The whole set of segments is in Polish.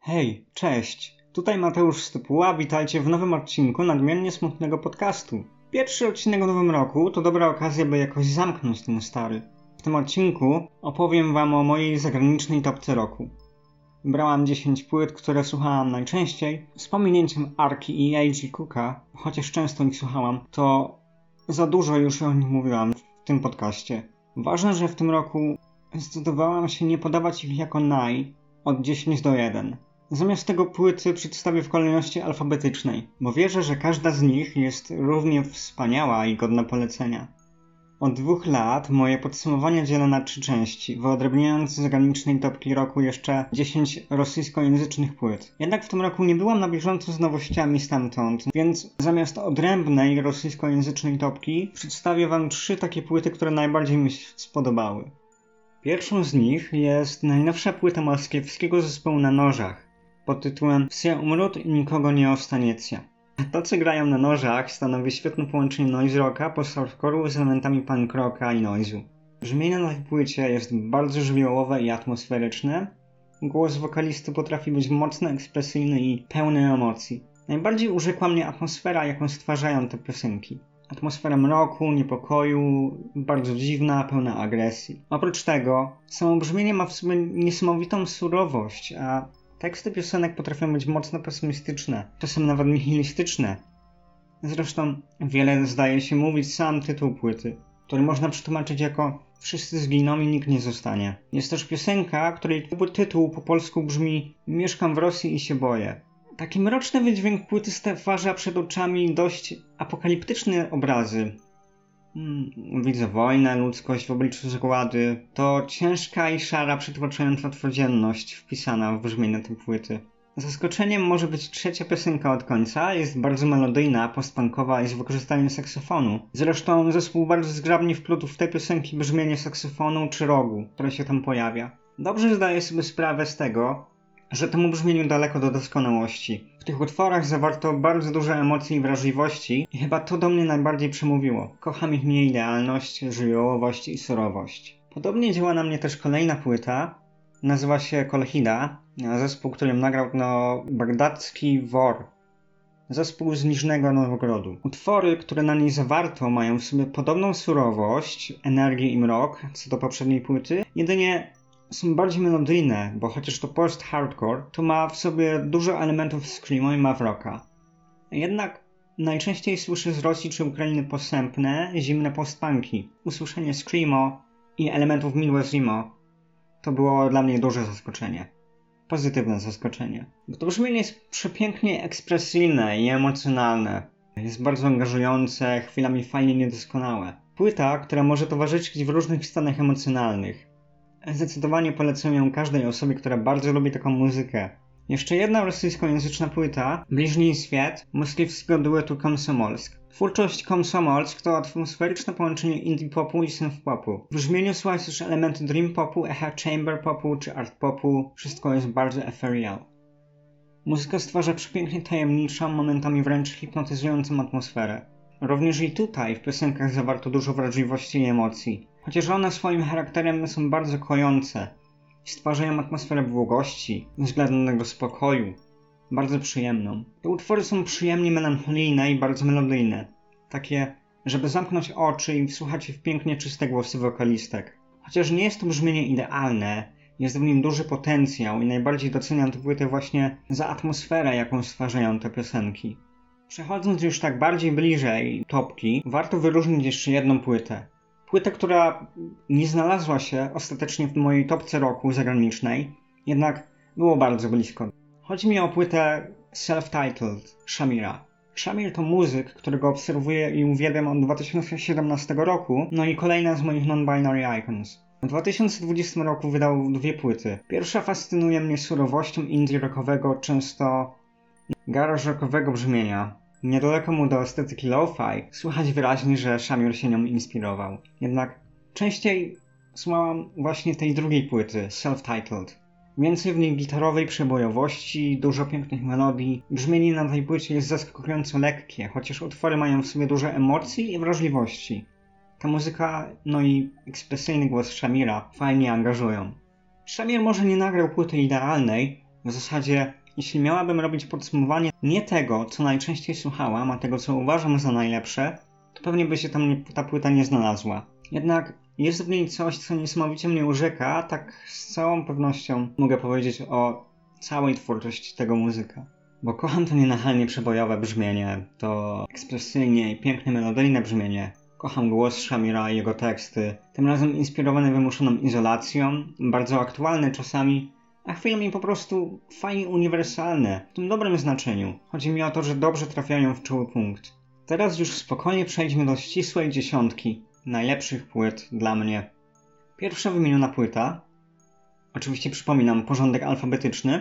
Hej, cześć. Tutaj Mateusz Stypuła, witajcie w nowym odcinku Nadmiernie Smutnego Podcastu. Pierwszy odcinek w nowym roku to dobra okazja, by jakoś zamknąć ten stary. W tym odcinku opowiem wam o mojej zagranicznej topce roku. Wybrałam 10 płyt, które słuchałam najczęściej. Z pominięciem Arki i A.G. Cooka, chociaż często ich słuchałam, to za dużo już o nich mówiłam w tym podcaście. Ważne, że w tym roku zdecydowałam się nie podawać ich jako od 10 do 1. Zamiast tego płyty przedstawię w kolejności alfabetycznej, bo wierzę, że każda z nich jest równie wspaniała i godna polecenia. Od 2 lat moje podsumowania dzielę na 3 części, wyodrębniając z zagranicznej topki roku jeszcze 10 rosyjskojęzycznych płyt. Jednak w tym roku nie byłam na bieżąco z nowościami stamtąd, więc zamiast odrębnej rosyjskojęzycznej topki przedstawię wam 3 takie płyty, które najbardziej mi się spodobały. Pierwszą z nich jest najnowsza płyta moskiewskiego zespołu Na Nożach pod tytułem Все умрут i nikogo nie ostaniecia. To, co grają na nożach, stanowi świetne połączenie noise rocka, post-hardcore'u z elementami punk rocka i noise'u. Brzmienie na tej płycie jest bardzo żywiołowe i atmosferyczne. Głos wokalisty potrafi być mocno ekspresyjny i pełny emocji. Najbardziej urzekła mnie atmosfera, jaką stwarzają te piosenki. Atmosfera mroku, niepokoju, bardzo dziwna, pełna agresji. Oprócz tego, samo brzmienie ma w sobie niesamowitą surowość, a teksty piosenek potrafią być mocno pesymistyczne, czasem nawet nihilistyczne. Zresztą wiele zdaje się mówić sam tytuł płyty, który można przetłumaczyć jako Wszyscy zginą i nikt nie zostanie. Jest też piosenka, której tytuł po polsku brzmi Mieszkam w Rosji i się boję. Taki mroczny wydźwięk płyty stwarza przed oczami dość apokaliptyczne obrazy. Widzę wojnę, ludzkość w obliczu zagłady. To ciężka i szara, przytłaczająca codzienność wpisana w brzmienie tej płyty. Zaskoczeniem może być trzecia piosenka od końca. Jest bardzo melodyjna, postpunkowa i z wykorzystaniem saksofonu. Zresztą zespół bardzo zgrabnie wplótł w tej piosenki brzmienie saksofonu czy rogu, które się tam pojawia. Dobrze zdaję sobie sprawę z tego, że temu brzmieniu daleko do doskonałości. W tych utworach zawarto bardzo dużo emocji i wrażliwości i chyba to do mnie najbardziej przemówiło. Kocham ich nieidealność, żywiołowość i surowość. Podobnie działa na mnie też kolejna płyta. Nazywa się Kolchida, zespół, którym nagrał Bagdadzki Wor. Zespół z Niżnego Nowogrodu. Utwory, które na niej zawarto, mają w sobie podobną surowość, energię i mrok, co do poprzedniej płyty, jedynie są bardziej melodyjne, bo chociaż to post-hardcore, to ma w sobie dużo elementów screamo i math rocka. Jednak najczęściej słyszę z Rosji czy Ukrainy posępne, zimne post-punki. Usłyszenie screamo i elementów midwest-emo to było dla mnie duże zaskoczenie. Pozytywne zaskoczenie. Bo to brzmienie jest przepięknie ekspresyjne i emocjonalne. Jest bardzo angażujące, chwilami fajnie niedoskonałe. Płyta, która może towarzyszyć w różnych stanach emocjonalnych. Zdecydowanie polecam ją każdej osobie, która bardzo lubi taką muzykę. Jeszcze jedna rosyjskojęzyczna płyta, Bliźni Świat, moskiewskiego duetu Komsomolsk. Twórczość Komsomolsk to atmosferyczne połączenie indie popu i synth popu. W brzmieniu słychać też elementy dream popu, echa chamber popu czy art popu. Wszystko jest bardzo ethereal. Muzyka stwarza przepięknie tajemniczą, momentami wręcz hipnotyzującą atmosferę. Również i tutaj w piosenkach zawarto dużo wrażliwości i emocji. Chociaż one swoim charakterem są bardzo kojące i stwarzają atmosferę błogości, względnego spokoju, bardzo przyjemną. Te utwory są przyjemnie melancholijne i bardzo melodyjne, takie, żeby zamknąć oczy i wsłuchać się w pięknie czyste głosy wokalistek. Chociaż nie jest to brzmienie idealne, jest w nim duży potencjał i najbardziej doceniam tę płytę właśnie za atmosferę, jaką stwarzają te piosenki. Przechodząc już tak bardziej bliżej topki, warto wyróżnić jeszcze jedną płytę. Płytę, która nie znalazła się ostatecznie w mojej topce roku zagranicznej, jednak było bardzo blisko. Chodzi mi o płytę Self-Titled Shamira. Shamir to muzyk, którego obserwuję i uwielbiam od 2017 roku, no i kolejna z moich non-binary icons. W 2020 roku wydał 2 płyty. Pierwsza fascynuje mnie surowością indie rockowego, często garage rockowego brzmienia. Niedaleko mu do estetyki lo-fi, słychać wyraźnie, że Shamir się nią inspirował. Jednak częściej słuchałam właśnie tej drugiej płyty, Self-Titled. Więcej w niej gitarowej przebojowości, dużo pięknych melodii. Brzmienie na tej płycie jest zaskakująco lekkie, chociaż utwory mają w sobie dużo emocji i wrażliwości. Ta muzyka, no i ekspresyjny głos Shamira fajnie angażują. Shamir może nie nagrał płyty idealnej, W zasadzie, jeśli miałabym robić podsumowanie nie tego, co najczęściej słuchałam, a tego, co uważam za najlepsze, to pewnie by się tam ta płyta nie znalazła. Jednak jest w niej coś, co niesamowicie mnie urzeka, tak z całą pewnością mogę powiedzieć o całej twórczości tego muzyka. Bo kocham to nienachalnie przebojowe brzmienie, to ekspresyjnie i piękne melodyjne brzmienie. Kocham głos Shamira i jego teksty, tym razem inspirowane wymuszoną izolacją, bardzo aktualne czasami, a chwilami po prostu fajnie uniwersalne, w tym dobrym znaczeniu. Chodzi mi o to, że dobrze trafiają w czuły punkt. Teraz już spokojnie przejdźmy do ścisłej dziesiątki najlepszych płyt dla mnie. Pierwsza wymieniona płyta, oczywiście przypominam porządek alfabetyczny,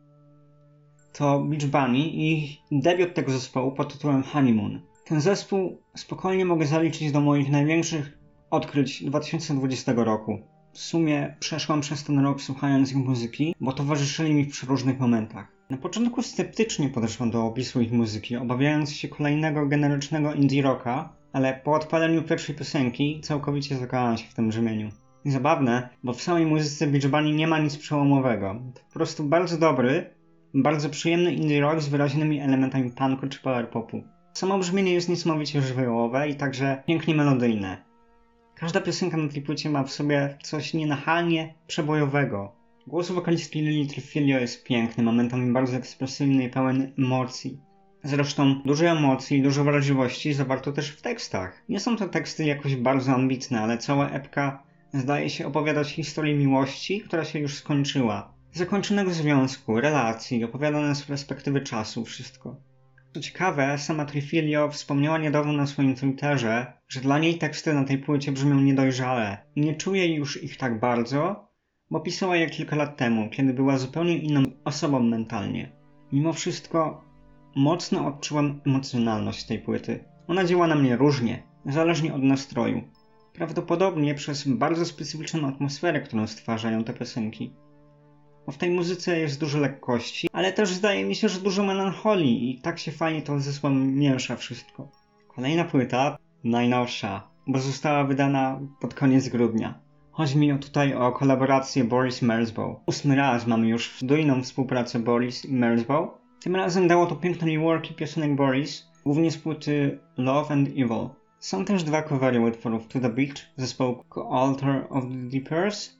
to Beach Bunny i debiut tego zespołu pod tytułem Honeymoon. Ten zespół spokojnie mogę zaliczyć do moich największych odkryć 2020 roku. W sumie przeszłam przez ten rok słuchając ich muzyki, bo towarzyszyli mi w przeróżnych momentach. Na początku sceptycznie podeszłam do opisu ich muzyki, obawiając się kolejnego generycznego indie rocka, ale po odpaleniu pierwszej piosenki całkowicie zakochałam się w tym brzmieniu. I zabawne, bo w samej muzyce Beach Bunny nie ma nic przełomowego. To po prostu bardzo dobry, bardzo przyjemny indie rock z wyraźnymi elementami punku czy power popu. Samo brzmienie jest niesamowicie żywiołowe i także pięknie melodyjne. Każda piosenka na tej płycie ma w sobie coś nienachalnie przebojowego. Głos wokalistki Lily Trifilio jest piękny, momentami bardzo ekspresyjny i pełen emocji. Zresztą dużo emocji i dużo wrażliwości zawarto też w tekstach. Nie są to teksty jakoś bardzo ambitne, ale cała epka zdaje się opowiadać historię miłości, która się już skończyła. Zakończonego związku, relacji, opowiadane z perspektywy czasu, wszystko. Co ciekawe, sama Trifilio wspomniała niedawno na swoim Twitterze, że dla niej teksty na tej płycie brzmią niedojrzale i nie czuje już ich tak bardzo, bo pisała je kilka lat temu, kiedy była zupełnie inną osobą mentalnie. Mimo wszystko mocno odczułam emocjonalność tej płyty. Ona działa na mnie różnie, zależnie od nastroju. Prawdopodobnie przez bardzo specyficzną atmosferę, którą stwarzają te piosenki. Bo w tej muzyce jest dużo lekkości, ale też zdaje mi się, że dużo melancholii i tak się fajnie to ze sobą miesza wszystko. Kolejna płyta, najnowsza, bo została wydana pod koniec grudnia. Chodzi mi tutaj o kolaborację Boris i Merzbow. 8. raz mamy już dujną współpracę Boris i Merzbow. Tym razem dało to piękne reworki piosenek Boris, głównie z płyty Love and Evil. Są też dwa covery utworów To the Beach zespołu Altar of the Deepers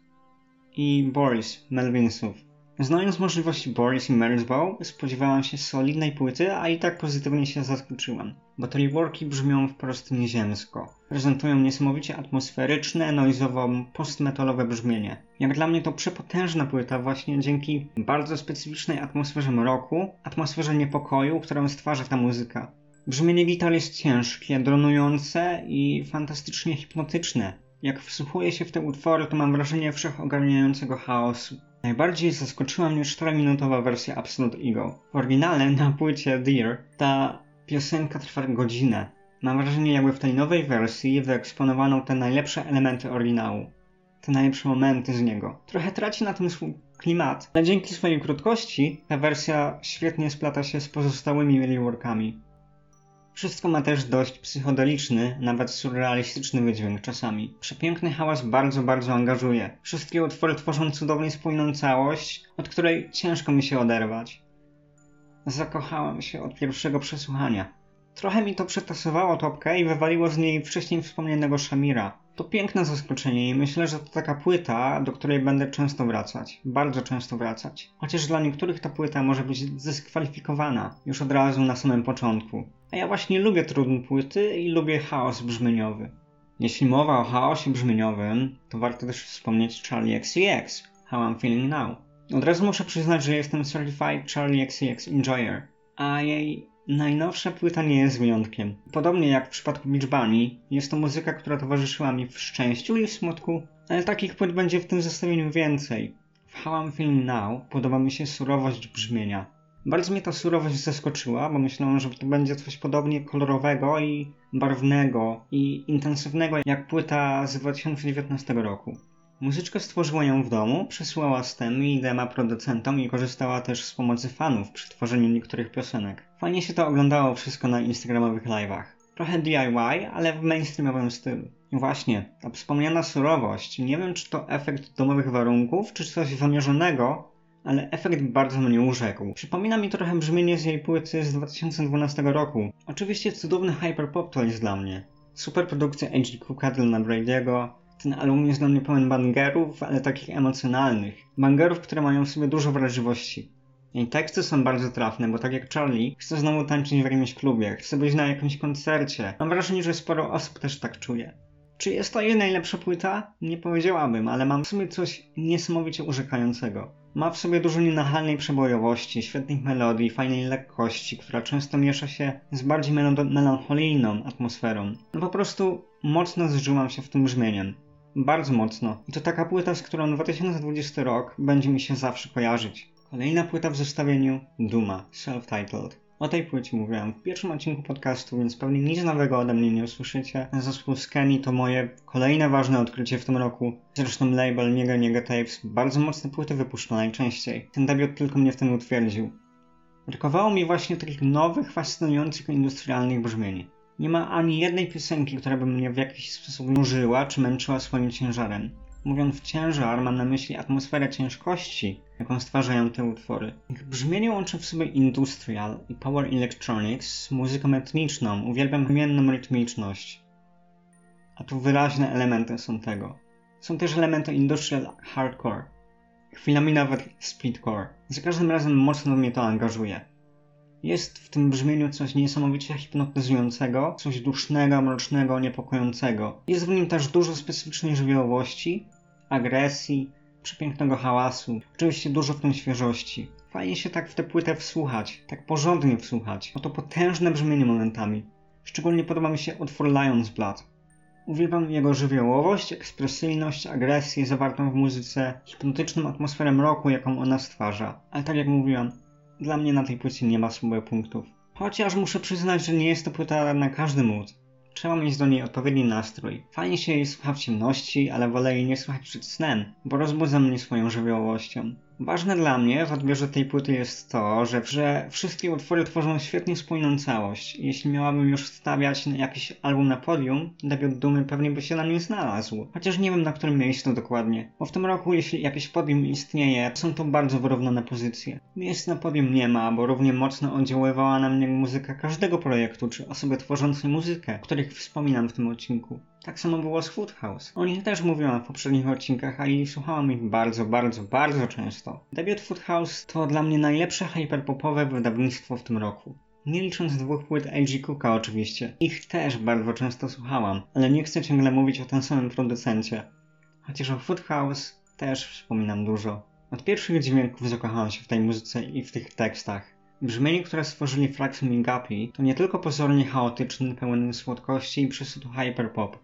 i Boris Melvinsów. Znając możliwości Boris i Merzbow, spodziewałam się solidnej płyty, a i tak pozytywnie się zaskoczyłam, bo te reworki brzmią wprost nieziemsko. Prezentują niesamowicie atmosferyczne, noizowo postmetalowe brzmienie. Jak dla mnie to przepotężna płyta właśnie dzięki bardzo specyficznej atmosferze mroku, atmosferze niepokoju, którą stwarza ta muzyka. Brzmienie gitar jest ciężkie, dronujące i fantastycznie hipnotyczne. Jak wsłuchuję się w te utwory, to mam wrażenie wszechogarniającego chaosu. Najbardziej zaskoczyła mnie 4-minutowa wersja Absolute Ego. W oryginale na płycie Dear ta piosenka trwa godzinę. Mam wrażenie, jakby w tej nowej wersji wyeksponowano te najlepsze elementy oryginału. Te najlepsze momenty z niego. Trochę traci na tym swój klimat, ale dzięki swojej krótkości ta wersja świetnie splata się z pozostałymi reworkami. Wszystko ma też dość psychodeliczny, nawet surrealistyczny wydźwięk czasami. Przepiękny hałas bardzo angażuje. Wszystkie utwory tworzą cudownie spójną całość, od której ciężko mi się oderwać. Zakochałem się od pierwszego przesłuchania. Trochę mi to przetasowało topkę i wywaliło z niej wcześniej wspomnianego Shamira. To piękne zaskoczenie i myślę, że to taka płyta, do której będę często wracać. Bardzo często wracać. Chociaż dla niektórych ta płyta może być zdyskwalifikowana już od razu na samym początku. A ja właśnie lubię trudne płyty i lubię chaos brzmieniowy. Jeśli mowa o chaosie brzmieniowym, to warto też wspomnieć Charli XCX, How I'm Feeling Now. Od razu muszę przyznać, że jestem Certified Charli XCX Enjoyer, a jej najnowsza płyta nie jest wyjątkiem. Podobnie jak w przypadku Beach Bunny, jest to muzyka, która towarzyszyła mi w szczęściu i w smutku, ale takich płyt będzie w tym zestawieniu więcej. W How I'm Feeling Now podoba mi się surowość brzmienia. Bardzo mnie ta surowość zaskoczyła, bo myślałem, że to będzie coś podobnie kolorowego i barwnego i intensywnego jak płyta z 2019 roku. Muzyczkę stworzyła ją w domu, przesyłała stem i dema producentom i korzystała też z pomocy fanów przy tworzeniu niektórych piosenek. Fajnie się to oglądało wszystko na instagramowych live'ach. Trochę DIY, ale w mainstreamowym stylu. I właśnie, ta wspomniana surowość, nie wiem czy to efekt domowych warunków, czy coś zamierzonego, ale efekt bardzo mnie urzekł. Przypomina mi trochę brzmienie z jej płyty z 2012 roku. Oczywiście cudowny hyperpop to jest dla mnie. Super produkcja A.G. Cooka, Dylana Brady'ego. Ten album jest dla mnie pełen bangerów, ale takich emocjonalnych. Bangerów, które mają w sobie dużo wrażliwości. Jej teksty są bardzo trafne, bo tak jak Charlie, chcę znowu tańczyć w jakimś klubie, chcę być na jakimś koncercie. Mam wrażenie, że sporo osób też tak czuje. Czy jest to jej najlepsza płyta? Nie powiedziałabym, ale mam w sobie coś niesamowicie urzekającego. Ma w sobie dużo nienachalnej przebojowości, świetnych melodii, fajnej lekkości, która często miesza się z bardziej melancholijną atmosferą. No po prostu mocno zżyłam się w tym brzmieniem. Bardzo mocno. I to taka płyta, z którą 2020 rok będzie mi się zawsze kojarzyć. Kolejna płyta w zestawieniu Duma, self-titled. O tej płycie mówiłem w pierwszym odcinku podcastu, więc pewnie nic nowego ode mnie nie usłyszycie. Zespół Skenny to moje kolejne ważne odkrycie w tym roku. Zresztą label Niega Niega Tapes bardzo mocne płyty wypuszcza najczęściej. Ten debiut tylko mnie w tym utwierdził. Brakowało mi właśnie takich nowych, fascynujących industrialnych brzmień. Nie ma ani jednej piosenki, która by mnie w jakiś sposób nużyła czy męczyła swoim ciężarem. Mówiąc ciężar, mam na myśli atmosferę ciężkości, jaką stwarzają te utwory. Ich brzmienie łączy w sobie industrial i power electronics z muzyką etniczną, uwielbiam wymienną rytmiczność. A tu wyraźne elementy są tego. Są też elementy industrial hardcore, chwilami nawet splitcore. Za każdym razem mocno mnie to angażuje. Jest w tym brzmieniu coś niesamowicie hipnotyzującego, coś dusznego, mrocznego, niepokojącego. Jest w nim też dużo specyficznej żywiołowości, agresji, przepięknego hałasu. Oczywiście dużo w tym świeżości. Fajnie się tak w tę płytę wsłuchać, tak porządnie wsłuchać. Oto potężne brzmienie momentami. Szczególnie podoba mi się utwór Lion's Blood. Uwielbiam jego żywiołowość, ekspresyjność, agresję zawartą w muzyce, hipnotyczną atmosferę mroku, jaką ona stwarza. Ale tak jak mówiłam, dla mnie na tej płycie nie ma słabych punktów. Chociaż muszę przyznać, że nie jest to płyta na każdy mood. Trzeba mieć do niej odpowiedni nastrój. Fajnie się jej słucha w ciemności, ale wolę jej nie słuchać przed snem, bo rozbudza mnie swoją żywiołowością. Ważne dla mnie w odbiorze tej płyty jest to, że wszystkie utwory tworzą świetnie spójną całość. Jeśli miałabym już wstawiać jakiś album na podium, debiut Dumy pewnie by się na nim znalazł. Chociaż nie wiem na którym miejscu dokładnie. Bo w tym roku, jeśli jakieś podium istnieje, są to bardzo wyrównane pozycje. Miejsc na podium nie ma, bo równie mocno oddziaływała na mnie muzyka każdego projektu, czy osoby tworzącej muzykę, których wspominam w tym odcinku. Tak samo było z Foothouse. O nich też mówiłam w poprzednich odcinkach, a i słuchałam ich bardzo często. Debiut Foothouse to dla mnie najlepsze hyperpopowe wydawnictwo w tym roku. Nie licząc 2 płyt A.G. Cooka oczywiście. Ich też bardzo często słuchałam, ale nie chcę ciągle mówić o tym samym producencie. Chociaż o Foothouse też wspominam dużo. Od pierwszych dźwięków zakochałem się w tej muzyce i w tych tekstach. Brzmienie, które stworzyli Fraxum i Guppy, to nie tylko pozornie chaotyczny, pełen słodkości i przesytu hyperpop.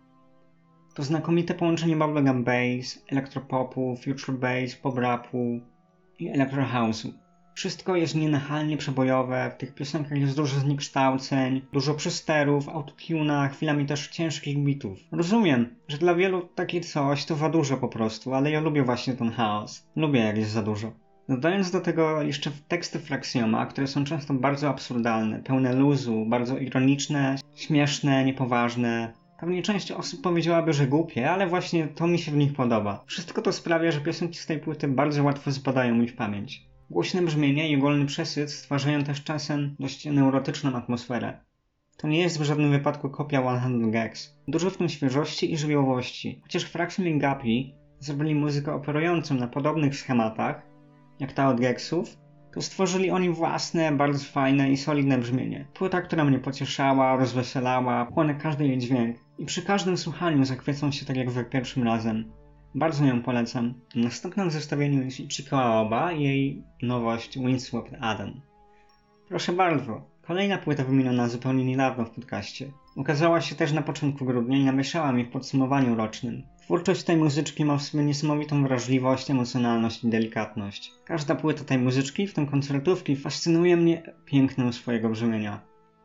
To znakomite połączenie bubblegum bass, elektropopu, future bass, pop rapu i electro house'u. Wszystko jest nienachalnie przebojowe, w tych piosenkach jest dużo zniekształceń, dużo przysterów, autotuna, chwilami też ciężkich bitów. Rozumiem, że dla wielu takie coś to za dużo po prostu, ale ja lubię właśnie ten chaos. Lubię jak jest za dużo. Dodając do tego jeszcze teksty Fraxioma, które są często bardzo absurdalne, pełne luzu, bardzo ironiczne, śmieszne, niepoważne. Pewnie część osób powiedziałaby, że głupie, ale właśnie to mi się w nich podoba. Wszystko to sprawia, że piosenki z tej płyty bardzo łatwo zapadają mi w pamięć. Głośne brzmienie i ogólny przesyt stwarzają też czasem dość neurotyczną atmosferę. To nie jest w żadnym wypadku kopia 100 Gags. Dużo w tym świeżości i żywiołowości. Chociaż Fraxium i Guppy zrobili muzykę operującą na podobnych schematach, jak ta od Gagsów, to stworzyli oni własne, bardzo fajne i solidne brzmienie. Płyta, która mnie pocieszała, rozweselała, chłonę każdy jej dźwięk i przy każdym słuchaniu zachwycam się tak jak we pierwszym razem. Bardzo ją polecam. Następnym w zestawieniu jest Ichiko Aoba i jej nowość Windswept Adam. Proszę bardzo, kolejna płyta wymieniona zupełnie niedawno w podcaście. Ukazała się też na początku grudnia i namieszała w podsumowaniu rocznym. Twórczość tej muzyczki ma w sobie niesamowitą wrażliwość, emocjonalność i delikatność. Każda płyta tej muzyczki, w tym koncertówki, fascynuje mnie pięknem swojego brzmienia.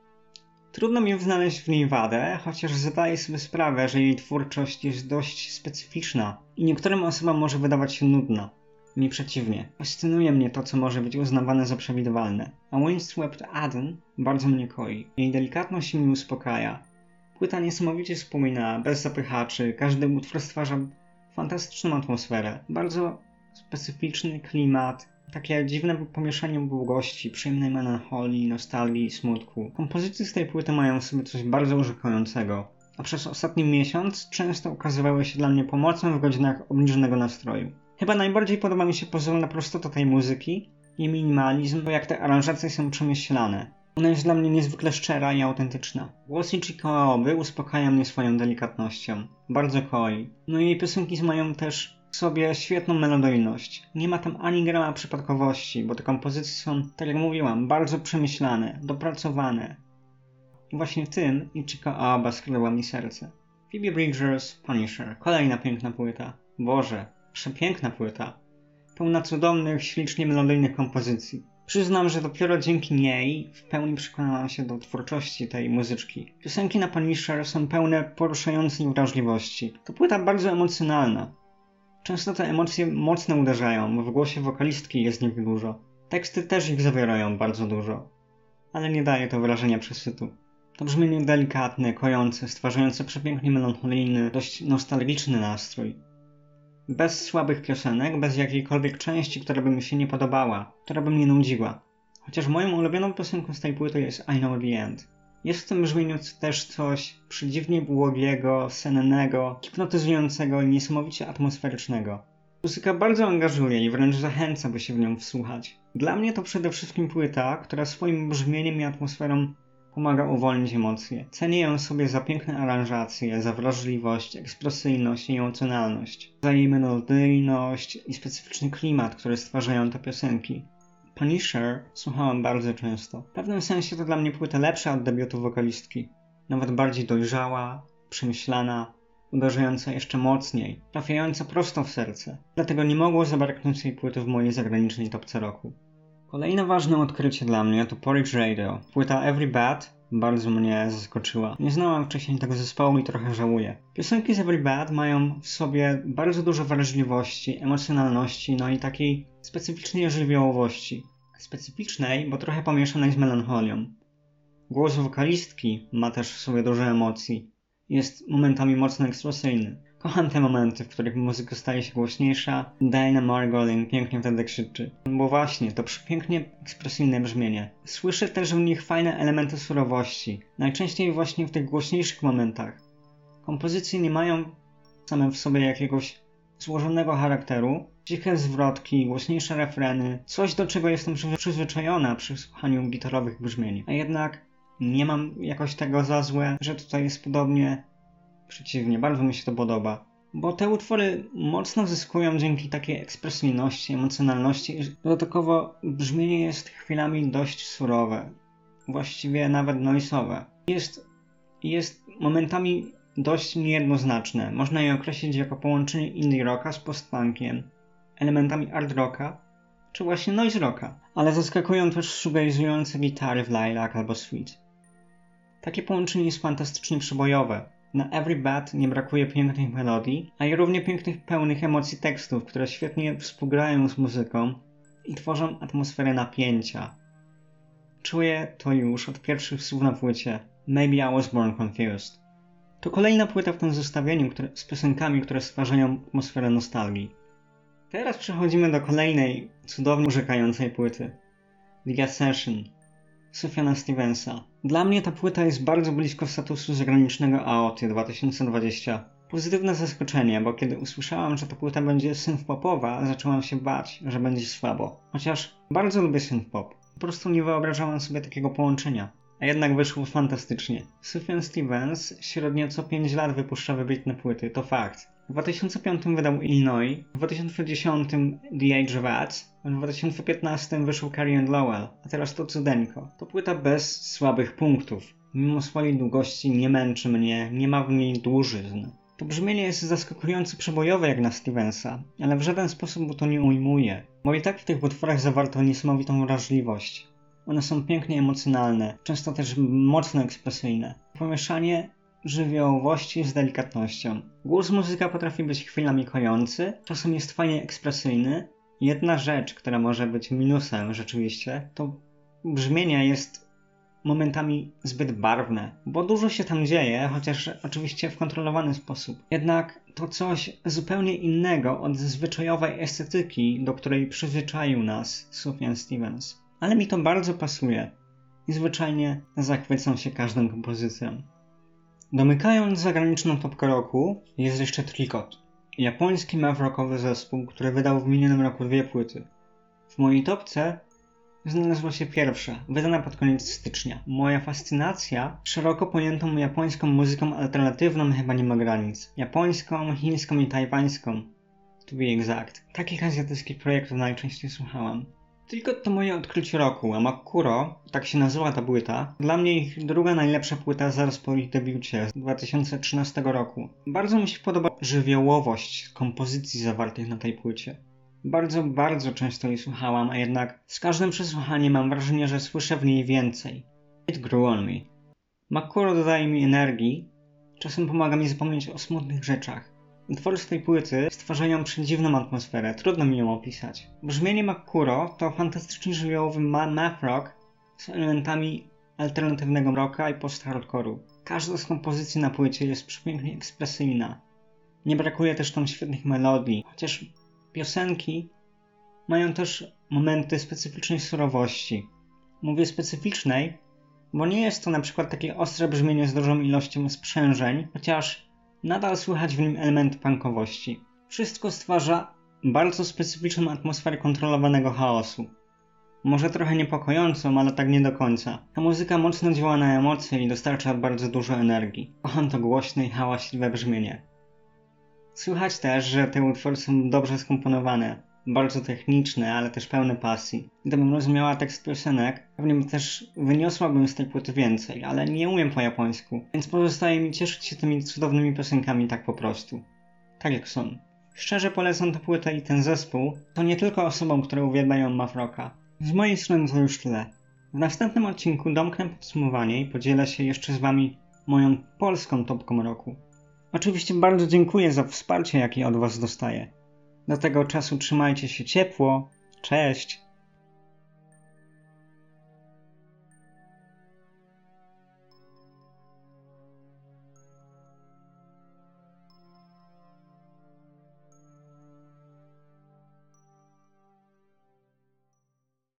Trudno mi znaleźć w niej wadę, chociaż zdaję sobie sprawę, że jej twórczość jest dość specyficzna i niektórym osobom może wydawać się nudna. Mi przeciwnie. Fascynuje mnie to, co może być uznawane za przewidywalne. A Windswept Adam bardzo mnie koi. Jej delikatność mnie uspokaja. Płyta niesamowicie spójna, bez zapychaczy, każdy utwór stwarza fantastyczną atmosferę. Bardzo specyficzny klimat, takie dziwne pomieszanie długości, przyjemnej melancholii, nostalgii i smutku. Kompozycje z tej płyty mają w sobie coś bardzo urzekającego, a przez ostatni miesiąc często ukazywały się dla mnie pomocą w godzinach obniżonego nastroju. Chyba najbardziej podoba mi się pozorna prostota tej muzyki i minimalizm, bo jak te aranżacje są przemyślane. Ona jest dla mnie niezwykle szczera i autentyczna. Głos Ichiko Aoby uspokaja mnie swoją delikatnością. Bardzo koi. No i jej piosenki mają też w sobie świetną melodyjność. Nie ma tam ani grama przypadkowości, bo te kompozycje są, tak jak mówiłam, bardzo przemyślane, dopracowane. I właśnie w tym Ichiko Aoba skradła mi serce. Phoebe Bridgers, Punisher. Kolejna piękna płyta. Boże, przepiękna płyta. Pełna cudownych, ślicznie melodyjnych kompozycji. Przyznam, że dopiero dzięki niej w pełni przekonałam się do twórczości tej muzyczki. Piosenki na Punisher są pełne poruszającej wrażliwości. To płyta bardzo emocjonalna. Często te emocje mocno uderzają, bo w głosie wokalistki jest ich dużo. Teksty też ich zawierają bardzo dużo. Ale nie daje to wrażenia przesytu. To brzmienie delikatne, kojące, stwarzające przepięknie melancholijny, dość nostalgiczny nastrój. Bez słabych piosenek, bez jakiejkolwiek części, która by mi się nie podobała, która by mnie nudziła. Chociaż moją ulubioną piosenką z tej płyty jest I Know The End. Jest w tym brzmieniu też coś przedziwnie błogiego, sennego, hipnotyzującego i niesamowicie atmosferycznego. Muzyka bardzo angażuje i wręcz zachęca, by się w nią wsłuchać. Dla mnie to przede wszystkim płyta, która swoim brzmieniem i atmosferą pomaga uwolnić emocje. Cenię ją sobie za piękne aranżacje, za wrażliwość, ekspresyjność i emocjonalność, za jej melodyjność i specyficzny klimat, który stwarzają te piosenki. Punisher słuchałem bardzo często. W pewnym sensie to dla mnie płyta lepsza od debiutu wokalistki. Nawet bardziej dojrzała, przemyślana, uderzająca jeszcze mocniej, trafiająca prosto w serce. Dlatego nie mogło zabraknąć tej płyty w mojej zagranicznej topce roku. Kolejne ważne odkrycie dla mnie to Porridge Radio. Płyta Every Bad bardzo mnie zaskoczyła. Nie znałam wcześniej tego zespołu i trochę żałuję. Piosenki z Every Bad mają w sobie bardzo dużo wrażliwości, emocjonalności, no i takiej specyficznej żywiołowości. Specyficznej, bo trochę pomieszanej z melancholią. Głos wokalistki ma też w sobie dużo emocji. Jest momentami mocno ekspresyjny. Kocham te momenty, w których muzyka staje się głośniejsza. Diana Margolin pięknie wtedy krzyczy. Bo właśnie, to pięknie ekspresyjne brzmienie. Słyszę też w nich fajne elementy surowości. Najczęściej właśnie w tych głośniejszych momentach. Kompozycje nie mają same w sobie jakiegoś złożonego charakteru. Ciche zwrotki, głośniejsze refreny. Coś, do czego jestem przyzwyczajona przy słuchaniu gitarowych brzmień. A jednak nie mam jakoś tego za złe, że tutaj jest podobnie. Przeciwnie, bardzo mi się to podoba. Bo te utwory mocno zyskują dzięki takiej ekspresyjności, emocjonalności. Dodatkowo brzmienie jest chwilami dość surowe. Właściwie nawet noisowe. Jest momentami dość niejednoznaczne. Można je określić jako połączenie indie rocka z post-punkiem, elementami art rocka, czy właśnie noise rocka. Ale zaskakują też shoegazujące gitary w Lilac albo Sweet. Takie połączenie jest fantastycznie przebojowe. Na Every Bad nie brakuje pięknych melodii, a i równie pięknych, pełnych emocji tekstów, które świetnie współgrają z muzyką i tworzą atmosferę napięcia. Czuję to już od pierwszych słów na płycie Maybe I Was Born Confused. To kolejna płyta w tym zestawieniu z piosenkami, które stwarzają atmosferę nostalgii. Teraz przechodzimy do kolejnej, cudownie urzekającej płyty. The Ascension. Sufjana Stevensa. Dla mnie ta płyta jest bardzo blisko statusu zagranicznego AOTY 2020. Pozytywne zaskoczenie, bo kiedy usłyszałam, że ta płyta będzie synth-popowa, zaczęłam się bać, że będzie słabo. Chociaż bardzo lubię synth-pop. Po prostu nie wyobrażałam sobie takiego połączenia. A jednak wyszło fantastycznie. Sufjan Stevens średnio co 5 lat wypuszcza wybitne płyty, to fakt. W 2005 wydał Illinois, w 2010 The Age of Ads, w 2015 wyszł Carrie and Lowell, a teraz to cudeńko. To płyta bez słabych punktów. Mimo swojej długości nie męczy mnie, nie ma w niej dłużyzn. To brzmienie jest zaskakująco przebojowe jak na Stevensa, ale w żaden sposób to nie ujmuje, bo i tak w tych utworach zawarto niesamowitą wrażliwość. One są pięknie emocjonalne, często też mocno ekspresyjne. Pomieszanie żywiołowości z delikatnością. Głos muzyka potrafi być chwilami kojący, czasem jest fajnie ekspresyjny. Jedna rzecz, która może być minusem rzeczywiście, to brzmienie jest momentami zbyt barwne, bo dużo się tam dzieje, chociaż oczywiście w kontrolowany sposób. Jednak to coś zupełnie innego od zwyczajowej estetyki, do której przyzwyczaił nas Sufjan Stevens. Ale mi to bardzo pasuje i zwyczajnie zachwycam się każdą kompozycją. Domykając zagraniczną topkę roku jest jeszcze Tricot, japoński math rockowy zespół, który wydał w minionym roku 2 płyty. W mojej topce znalazła się pierwsza, wydana pod koniec stycznia. Moja fascynacja szeroko pojętą japońską muzyką alternatywną chyba nie ma granic. Japońską, chińską i tajwańską, to be exact. Takich azjatyckich projektów najczęściej słuchałam. Tylko to moje odkrycie roku, a Makuro, tak się nazywa ta płyta, dla mnie ich druga najlepsza płyta zaraz po ich debiucie z 2013 roku. Bardzo mi się podoba żywiołowość kompozycji zawartych na tej płycie. Bardzo często jej słuchałam, a jednak z każdym przesłuchaniem mam wrażenie, że słyszę w niej więcej. It grew on me. Makuro dodaje mi energii, czasem pomaga mi zapomnieć o smutnych rzeczach. Utwory z tej płyty stwarzają przedziwną atmosferę, trudno mi ją opisać. Brzmienie Makuro to fantastycznie żywiołowy math rock z elementami alternatywnego rocka i post-hardcore'u. Każda z kompozycji na płycie jest przepięknie ekspresyjna. Nie brakuje też tam świetnych melodii, chociaż piosenki mają też momenty specyficznej surowości. Mówię specyficznej, bo nie jest to na przykład takie ostre brzmienie z dużą ilością sprzężeń, chociaż nadal słychać w nim element punkowości. Wszystko stwarza bardzo specyficzną atmosferę kontrolowanego chaosu. Może trochę niepokojącą, ale tak nie do końca. Ta muzyka mocno działa na emocje i dostarcza bardzo dużo energii. Kocham to głośne i hałaśliwe brzmienie. Słychać też, że te utwory są dobrze skomponowane, bardzo techniczne, ale też pełne pasji. Gdybym rozumiała tekst piosenek, pewnie też wyniosłabym z tej płyty więcej, ale nie umiem po japońsku, więc pozostaje mi cieszyć się tymi cudownymi piosenkami tak po prostu. Tak jak są. Szczerze polecam tę płytę i ten zespół, to nie tylko osobom, które uwielbiają math rocka. Z mojej strony to już tyle. W następnym odcinku domknę podsumowanie i podzielę się jeszcze z wami moją polską topką roku. Oczywiście bardzo dziękuję za wsparcie, jakie od was dostaję. Do tego czasu trzymajcie się ciepło. Cześć!